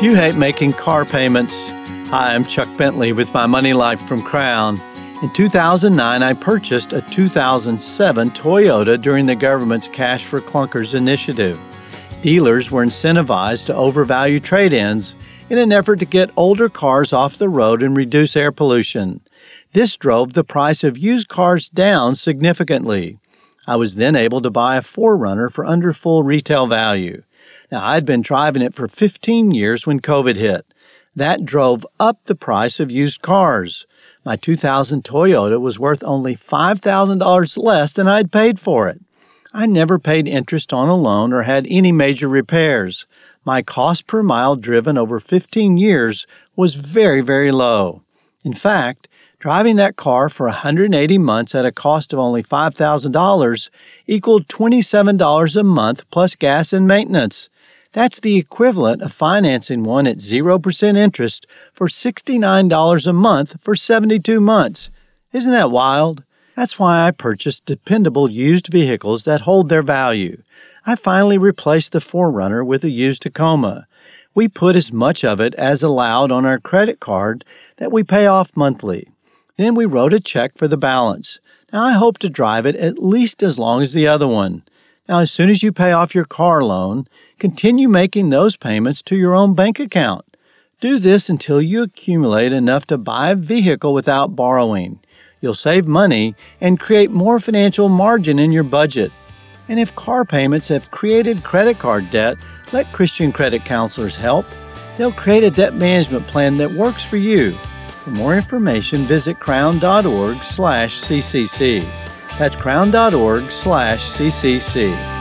You hate making car payments. Hi, I'm Chuck Bentley with My Money Life from Crown. In 2009, I purchased a 2007 Toyota during the government's Cash for Clunkers initiative. Dealers were incentivized to overvalue trade-ins in an effort to get older cars off the road and reduce air pollution. This drove the price of used cars down significantly. I was then able to buy a 4Runner for under full retail value. Now, I'd been driving it for 15 years when COVID hit. That drove up the price of used cars. My 2000 Toyota was worth only $5,000 less than I'd paid for it. I never paid interest on a loan or had any major repairs. My cost per mile driven over 15 years was very, very low. In fact, driving that car for 180 months at a cost of only $5,000 equaled $27 a month plus gas and maintenance. That's the equivalent of financing one at 0% interest for $69 a month for 72 months. Isn't that wild? That's why I purchased dependable used vehicles that hold their value. I finally replaced the 4Runner with a used Tacoma. We put as much of it as allowed on our credit card that we pay off monthly. Then we wrote a check for the balance. Now I hope to drive it at least as long as the other one. Now, as soon as you pay off your car loan, continue making those payments to your own bank account. Do this until you accumulate enough to buy a vehicle without borrowing. You'll save money and create more financial margin in your budget. And if car payments have created credit card debt, let Christian credit counselors help. They'll create a debt management plan that works for you. For more information, visit crown.org/CCC. That's crown.org/CCC.